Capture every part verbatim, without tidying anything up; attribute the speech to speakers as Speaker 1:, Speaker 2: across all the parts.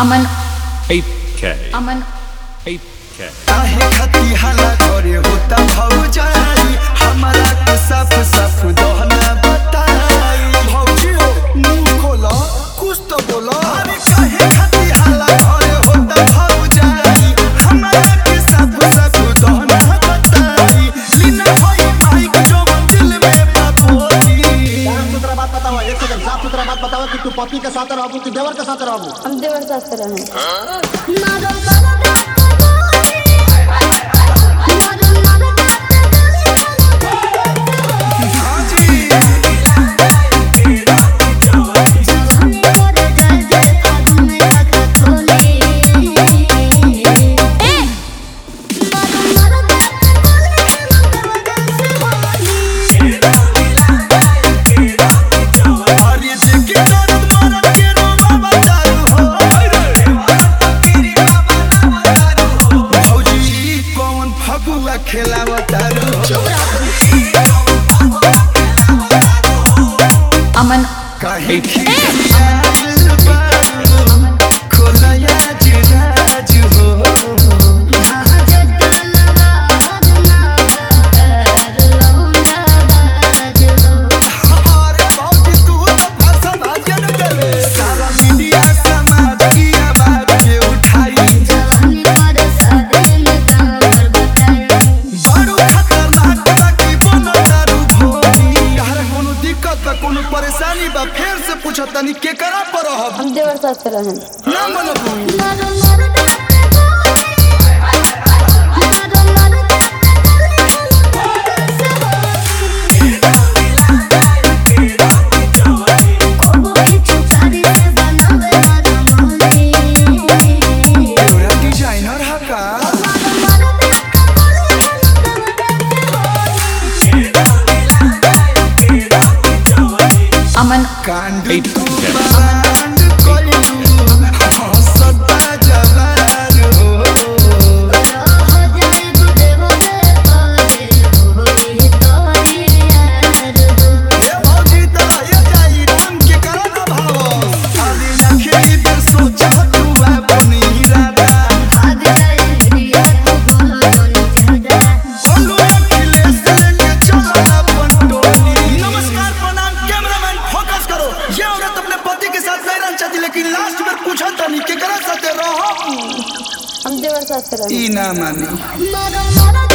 Speaker 1: अमन
Speaker 2: eight K
Speaker 1: अमन
Speaker 2: eight K
Speaker 3: काहे खती हाला करे होता भौजाई हमारा के साफ साफ दहना बताई भौजी हो मुंह खोला कुछ तो बोला अरे काहे खती हाला करे होता भौजाई हमारा के साफ साफ दहना बताई लीना होई माइक जो दिल में बापोली
Speaker 4: साफ सुथरा बात बताओ। एक सेकंड, साफ सुथरा बात बताओ कि तू पति के साथ रहबू कि देवर के साथ रहबू?
Speaker 1: हम देवर साथ रहे अमन
Speaker 3: काहे परेशानी बा फेर से पूछो तनी के करा पर
Speaker 1: हम देवर साथ रहे
Speaker 3: ना मनबू डिजाइनर हा का
Speaker 1: अमन
Speaker 3: कांड
Speaker 2: eight
Speaker 3: तू
Speaker 2: K
Speaker 3: बांड कोइलू हंसता जवार हो ए भौजी तो ये जाई राम के करा ना भाव आदि आखिरी पे सोचा तू अपनी इरादा बोलू अखिलेश लेके चलो अपन टोली नमस्कार प्रणाम कैमरामैन फोकस करो ये औरत अपने पति के साथ नहीं रहना चाहती लेकिन लास्ट में पूछा तनी के करा साथे रहो
Speaker 1: हम देवर साथ रहे
Speaker 3: ई ना मानी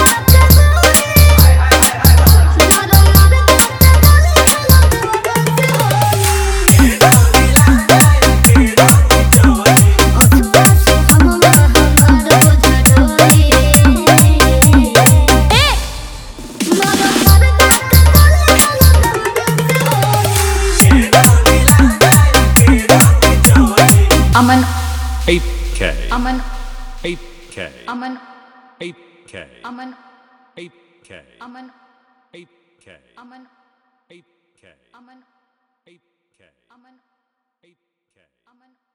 Speaker 1: अमन
Speaker 2: eight K
Speaker 1: अमन
Speaker 2: eight K
Speaker 1: अमन
Speaker 2: eight K
Speaker 1: अमन
Speaker 2: eight K
Speaker 1: अमन
Speaker 2: eight K
Speaker 1: अमन
Speaker 2: eight K
Speaker 1: अमन
Speaker 2: eight K
Speaker 1: अमन
Speaker 2: eight K
Speaker 1: अमन